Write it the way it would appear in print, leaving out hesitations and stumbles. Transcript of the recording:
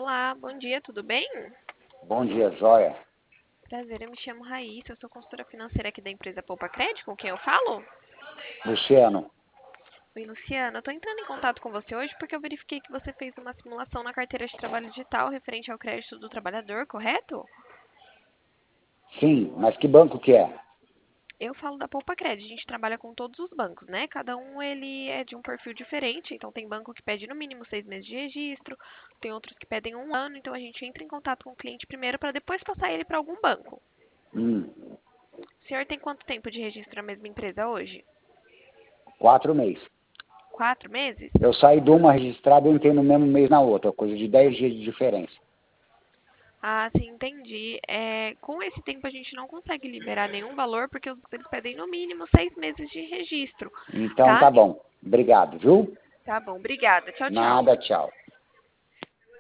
Olá, bom dia, tudo bem? Bom dia, joia. Prazer, eu me chamo Raíssa, eu sou consultora financeira aqui da empresa Poupa Crédito, com quem eu falo? Luciano, Oi, Luciana, eu estou entrando em contato com você hoje porque eu verifiquei que você fez uma simulação na carteira de trabalho digital referente ao crédito do trabalhador, correto? sim, mas que banco que é? Eu falo da Poupa Crédito, a gente trabalha com todos os bancos, né? Cada um ele é de um perfil diferente, então tem banco que pede no mínimo 6 meses de registro, tem outros que pedem um ano, então a gente entra em contato com o cliente primeiro para depois passar ele para algum banco. Hum, O senhor tem quanto tempo de registro na mesma empresa hoje? 4 meses. 4 meses? Eu saí de uma registrada e entrei no mesmo mês na outra, coisa de 10 dias de diferença. Ah, sim, entendi. Com esse tempo a gente não consegue liberar nenhum valor porque eles pedem no mínimo 6 meses de registro, Então tá? tá bom. Obrigado, viu? Tá bom, obrigada. Tchau, tchau. Nada, tchau.